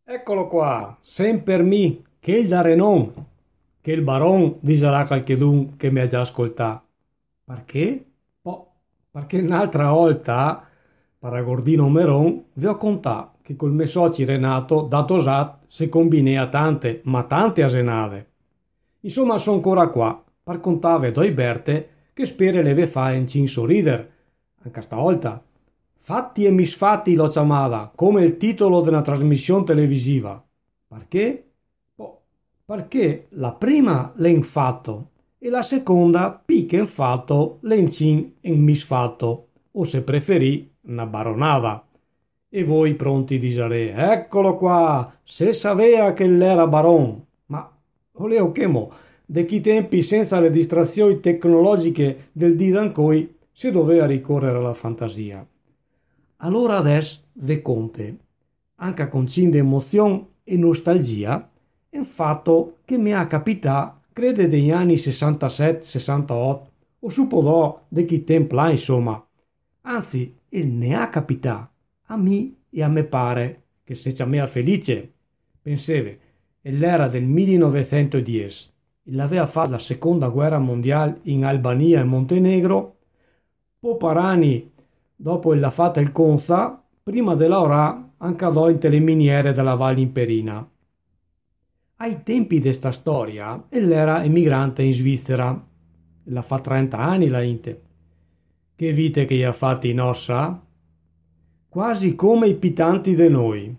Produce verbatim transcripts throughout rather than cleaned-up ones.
Eccolo qua, sempre mi, che il dare non, che il baron diserà qualchedun che mi ha già ascoltato. Perché? Po, perché un'altra volta, paragordino Meron, vi ho contato che col mio socio Renato, da Tosat, se combinea tante, ma tante asenade. Insomma, sono ancora qua, per contare doi Berte che spere le ve fa in cin sorrider, anche stavolta. Fatti e misfatti lo chiamava, come il titolo di una trasmissione televisiva. Perché? Boh, perché la prima l'è in fatto e la seconda picca in fatto l'è in cin in misfatto, o se preferì una baronava. E voi pronti di dire, eccolo qua, se sapeva che l'era baron. Ma, oleo che mo, de chi tempi senza le distrazioni tecnologiche del Didancoi si doveva ricorrere alla fantasia. Allora adesso ve conte, anche con cin emozione e nostalgia, è un fatto che mi ha capitato, crede, degli anni sessantasette sessantotto, o supodò di chi tempo là, insomma. Anzi, il ne ha capitato a me e a me pare che se ci mea felice. Pensate, è l'era del millenovecentodieci, l'aveva fatta la seconda guerra mondiale in Albania e Montenegro, poparani dopo l'ha fatta il Conza, prima della ora accadò in le miniere della Valle Imperina. Ai tempi di sta storia, l'era emigrante in Svizzera. La fa trenta anni la Inte. Che vite che gli ha fatti in ossa? Quasi come i pitanti de noi.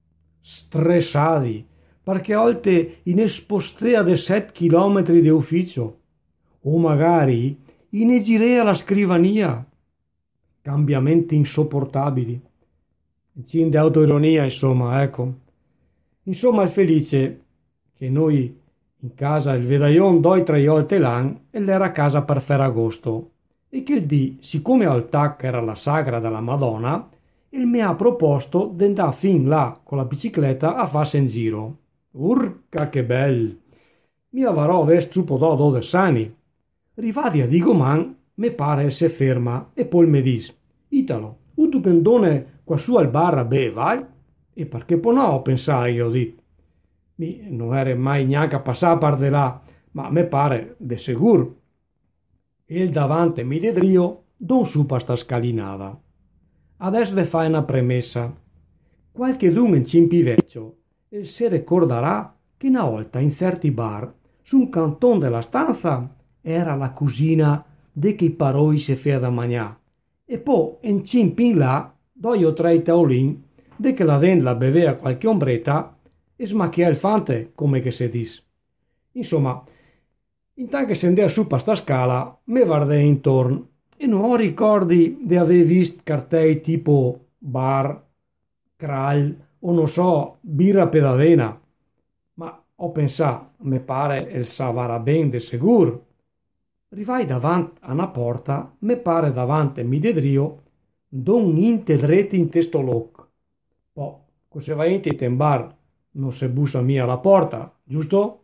Stressati, perché oltre in espostea de sette chilometri di ufficio. O magari in girea alla scrivania. Cambiamenti insopportabili. Cin di autoironia, insomma, ecco. Insomma, è felice che noi in casa il vedaion doi tre volte l'an e l'era a casa per Ferragosto. E che il dì, siccome al tac era la sagra della Madonna, il mi ha proposto di andare fin là con la bicicletta a farsi in giro. Urca che bel! Mi avrò vesto podò dode sani. Rivadi a Digoman, me pare se ferma e poi mi dis, Italo, un tu pendone qua su al bar a be, vai? E perché poi no, pensai io, dit. Mi non era mai neanche a passare par de là, ma me pare de sicuro. E il davanti mi dedrio, don su pa sta scalinata. Adesso ve fai una premessa. Qualche dun in cimpi vecchio e si ricorderà che una volta in certi bar, su un canton della stanza, era la cucina de che i paroi se fea da mangià. E poi in cimpi in là, due o tre taolin, de che la dent la bevea qualche ombretta e smacchia il fante, come che si dis. Insomma, intanto che scendeva su per sta scala, me guardai intorno e non ho ricordi di aver visto cartelli tipo bar, Kral o non so, birra pedavena. Ma ho pensato, me pare il savara ben de sicuro. Rivai davanti a una porta, me pare davanti mi dedrio, don inte dreti in testo loc. Poi, così vai in bar, non se bussa mia alla porta, giusto?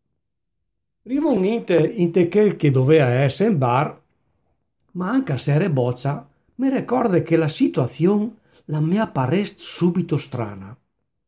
Rivo un inte in te quel che doveva essere in bar, ma anche se era boccia, mi ricorda che la situazione la mi appare subito strana.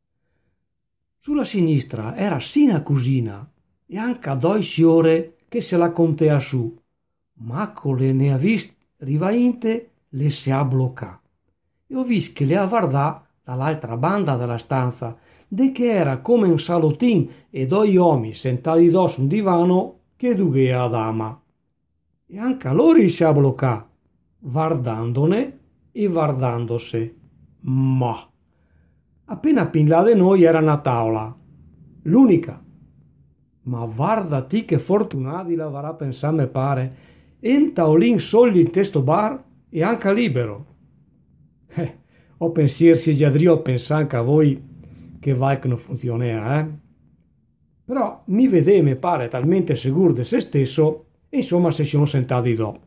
Sulla sinistra era sina cusina e anche a due signore che se la contea su, ma con le ne ha vist rivainte le si ha bloccato. E ho visto che le ha guardato dall'altra banda della stanza, de che era come un salottin e due uomini sentati dosso un divano che dughea ad ama. E anche a loro si ha bloccato, guardandone e guardandose. Ma appena pin là di noi era una tavola, l'unica. Ma guardati che fortunati la varrà pensare me pare, e un taolin soli in testo bar e anche libero. Eh, o pensarsi già drio pensare anche a voi che vai che non funziona, eh? Però mi vede me pare talmente sicuro di se stesso e insomma se sono sentati do.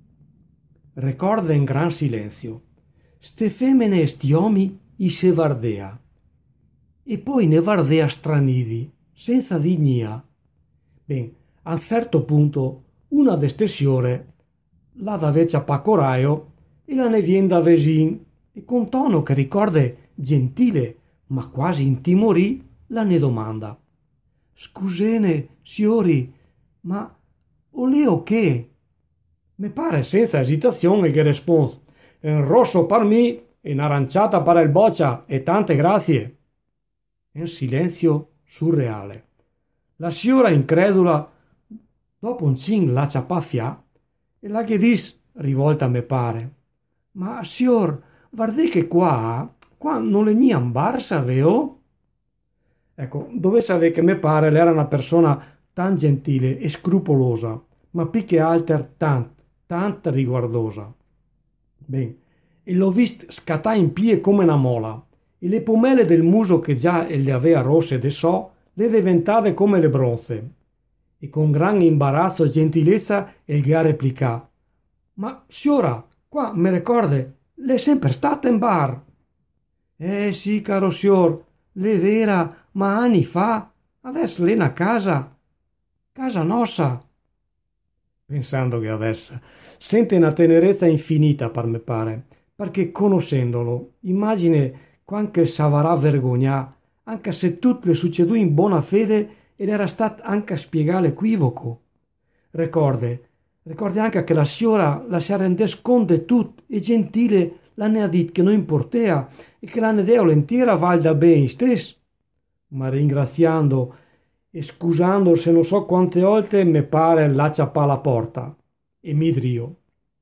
Ricorda in gran silenzio. Ste femmine e sti uomini i se vardea. E poi ne vardea stranidi, senza dignia. Ben, a un certo punto una de ste signore la da vecchia pacoraio e la ne vien da vesin e con tono che ricorda gentile, ma quasi intimorì, la ne domanda. Scusene, signori, ma o leo che? Mi pare senza esitazione che risponde. Un rosso per me e un'aranciata per il boccia e tante grazie. Un silenzio surreale. La signora incredula, dopo un cin la ciapaffia, e la che dis, rivolta a me pare. Ma signor, guardi che qua, qua non le nian barsa, veo? Ecco, dove sapere che me pare l'era una persona tan gentile e scrupolosa, ma più che alter tant, tant riguardosa. Ben, e l'ho vist scattare in piedi come una mola, e le pomele del muso che già le aveva rosse de so, le diventate come le bronze. E con gran imbarazzo e gentilezza il gha replicà. Ma signora, qua mi ricorda, l'è sempre stata in bar. Eh sì, caro signor, l'è vera, ma anni fa, adesso l'è a casa, casa nostra. Pensando che adesso sente una tenerezza infinita per me pare, perché conoscendolo, immagine quanto s'avrà vergogna, anche se tutto le succedù in buona fede ed era stato anche a spiegare l'equivoco. Ricorde, ricorde anche che la signora la si rendes conto di tutto e gentile la ne ha detto che non importea e che la ne dea volentieri valda bene stesso. Ma ringraziando e scusandosi non so quante volte me pare lascia pa la porta e mi drio.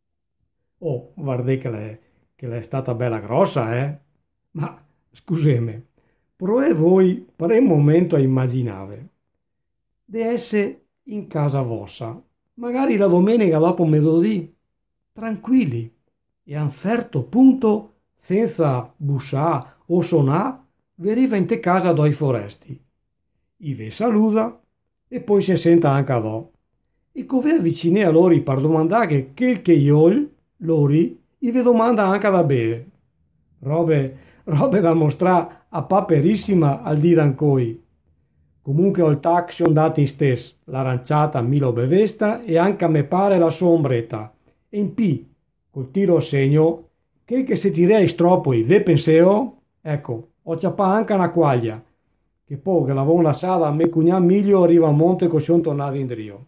Oh, guardate che l'è, che l'è stata bella grossa, eh? Ma scuseme, provate voi per un momento a immaginare di essere in casa vostra, magari la domenica dopo mezzodì, tranquilli, e a un certo punto, senza bussà o sonà, vi arriva in te casa dai foresti. I ve saluta e poi si senta anche a do. E come avvicini a loro per domandare che che io, loro, i ve domanda anche da bere. Robe, robe da mostrare a paperissima al di d'ancoi. Comunque ho il taxi andati in stes, l'aranciata mi lo bevesta e anche a me pare la sua ombretta. E in P, col tiro a segno, che che se tirei stropoi ve penseo, ecco, ho ciappa anche una quaglia, che poi che l'avevo lasciata a me cugnan miglio arriva a monte che sono tornato in drio.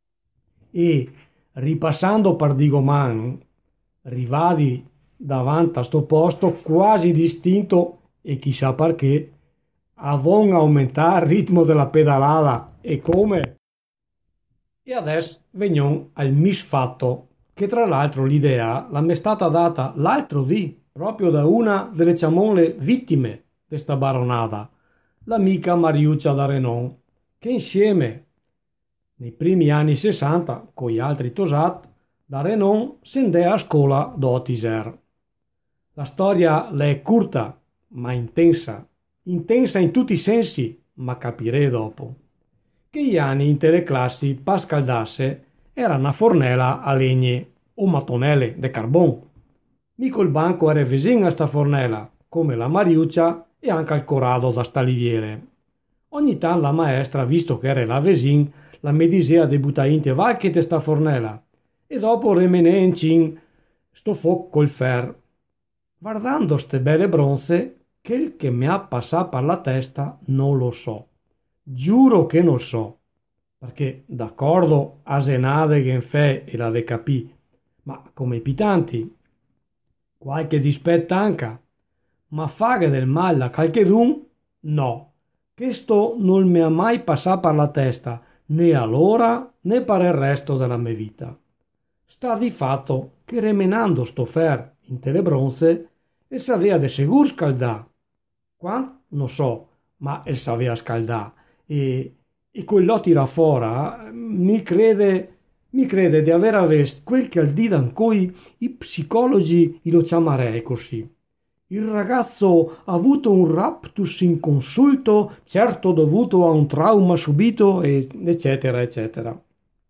E ripassando per Digoman, rivadi davanti a sto posto quasi distinto e chissà perché, avon aumentare il ritmo della pedalata e come. E adesso veniamo al misfatto, che tra l'altro l'idea l'ha stata data l'altro dì proprio da una delle ciamole vittime di sta baronata, l'amica Mariuccia da Renon, che insieme nei primi anni sessanta con gli altri tosat da Renon s'endea a scuola d'Otiser. La storia è curta ma intensa, intensa in tutti i sensi, ma capirei dopo. Che gli anni in le classi per scaldarsi era una fornella a legne o mattonelle de carbon. Mico il banco era vicino a sta fornella, come la Mariuccia e anche al corrado da staliviere. Ogni tanto la maestra, visto che era la vesin, la medisea de buttainte valche de sta fornella e dopo remenè in cin sto foc col fer. Guardando ste belle bronze, quel che mi ha passato per la testa non lo so. Giuro che non so, perché d'accordo a senade che in fe e la de capì, ma come i pitanti, qualche dispetta anche, ma fare del male a qualchedun, no, questo non mi ha mai passato per la testa, né allora né per il resto della mia vita. Sta di fatto che remenando sto fer in tele bronze, e savea de segur scaldà. Quant? Non so, ma el savea scaldà. E, e quello tira fora, mi crede, mi crede di aver avest quel che al di d'ancoi i psicologi lo chiamarei così. Il ragazzo ha avuto un raptus inconsulto, certo dovuto a un trauma subito, e, eccetera, eccetera.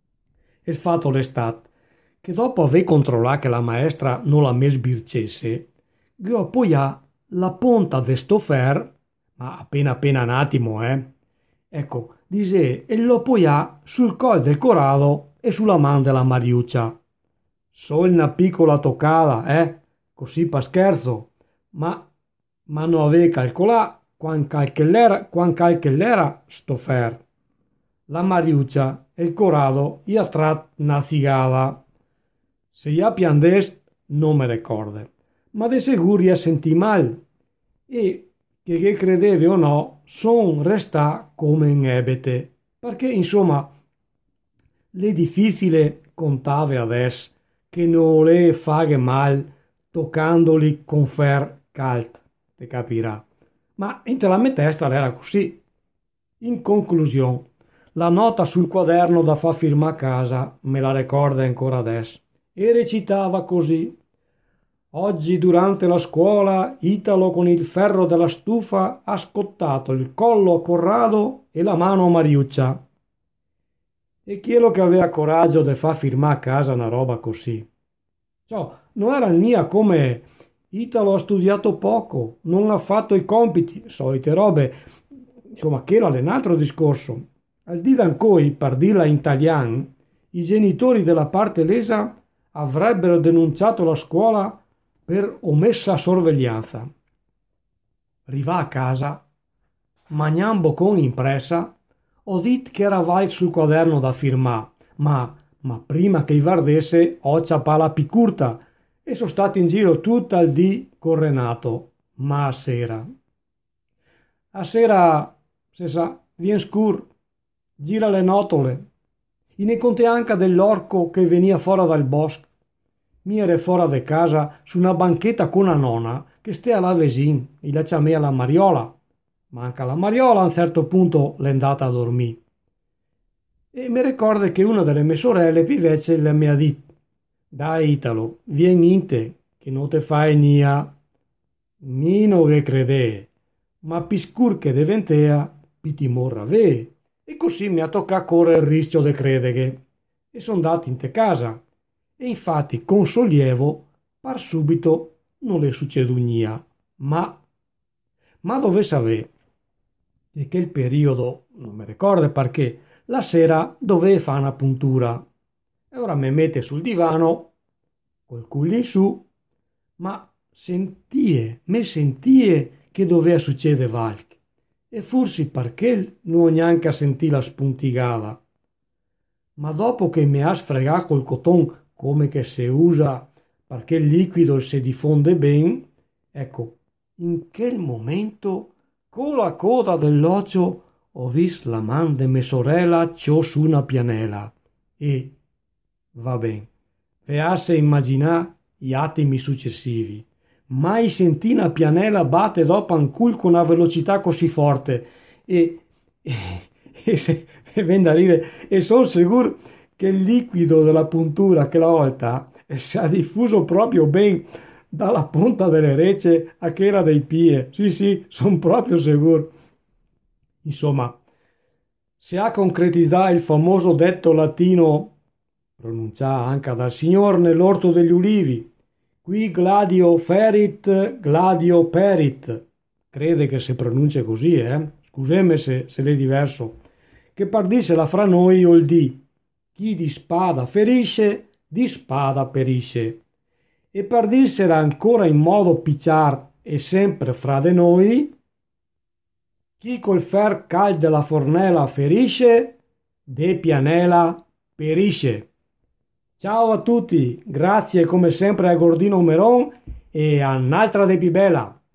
Il fatto l'estate, che dopo aver controllato che la maestra non la mesbircesse, che ho appoggiato la punta de sto fer, ma appena appena un attimo, eh, ecco, dice, e lo appoggià sul collo del corallo e sulla mano della Mariuccia. Solo una piccola toccata, eh, così per scherzo, ma, ma non avevo calcolato quan calchellera, quan calchellera sto fer. La Mariuccia e il Corrado gli ha trat una zigada. Se gli piandest non me ricorde, ma de sicuro gli sentì mal e che che credeve o no son restà come in ebete, perché insomma l'è difficile contare adesso che non le faghe mal toccandoli con fer calt, te capirà. Ma in la mia testa era così. In conclusione, la nota sul quaderno da far firmare a casa me la ricorda ancora adesso e recitava così: oggi durante la scuola Italo con il ferro della stufa ha scottato il collo a Corrado e la mano a Mariuccia. E chi è lo che aveva coraggio di far firmare a casa una roba così? Ciò non era mia come Italo ha studiato poco, non ha fatto i compiti, solite robe, insomma, che era un altro discorso. Al di d'ancoi, per dirla in italiano, i genitori della parte lesa avrebbero denunciato la scuola per omessa sorveglianza. Arriva a casa, magnambo con impressa, ho detto che eravai sul quaderno da firmare, ma, ma prima che i vardesse ho ciappa la picurta e sono stato in giro tutta il dì con Renato, ma a sera. A sera, se sa, vien scur, gira le notole. E ne conté anche dell'orco che venia fuori dal bosco. Mi ero fuori di casa su una banchetta con una nonna che stea là vicin e la chiamea la Mariola. Ma anche la Mariola a un certo punto l'è andata a dormire. E mi ricordo che una delle mie sorelle invece le mi ha detto: dai Italo, vieni in te, che non te fai nia. Mino che crede, ma piscur che diventea, piti morra ve. E così mi ha toccato correre il rischio di credere. E sono andato in te casa. E infatti con sollievo, par subito, non le succede nia. Ma, ma dove sapere che quel periodo, non mi ricordo perché, la sera doveva fare una puntura. E ora mi mette sul divano, col culo in su, ma sentie, me sentie che doveva succedere qualche. E forse perché non ho neanche sentito la spuntigata. Ma dopo che mi ha sfregato col coton come che si usa perché il liquido si diffonde bene, ecco, in quel momento con la coda dell'occhio ho visto la man di mia sorella ciò su una pianella e, va bene, veasse immaginare gli attimi successivi. Mai sentì una pianella batte dopo un cul con una velocità così forte e, e, e, se, e viene da ridere e sono sicuro che il liquido della puntura che la volta si è diffuso proprio ben dalla punta delle rece a quella dei piedi. Sì, sì, sono proprio sicuro. Insomma, si ha concretizzato il famoso detto latino pronunciato anche dal signor nell'orto degli ulivi: qui gladio ferit, gladio perit. Crede che si pronuncia così, eh? Scusami se, se l'è diverso. Che per dirsela fra noi vuol di chi di spada ferisce, di spada perisce. E per dirsela ancora in modo picciar e sempre fra de noi, chi col fer cal della fornella ferisce, de pianela perisce. Ciao a tutti, grazie come sempre a Gordino Meron e a un'altra de più bella.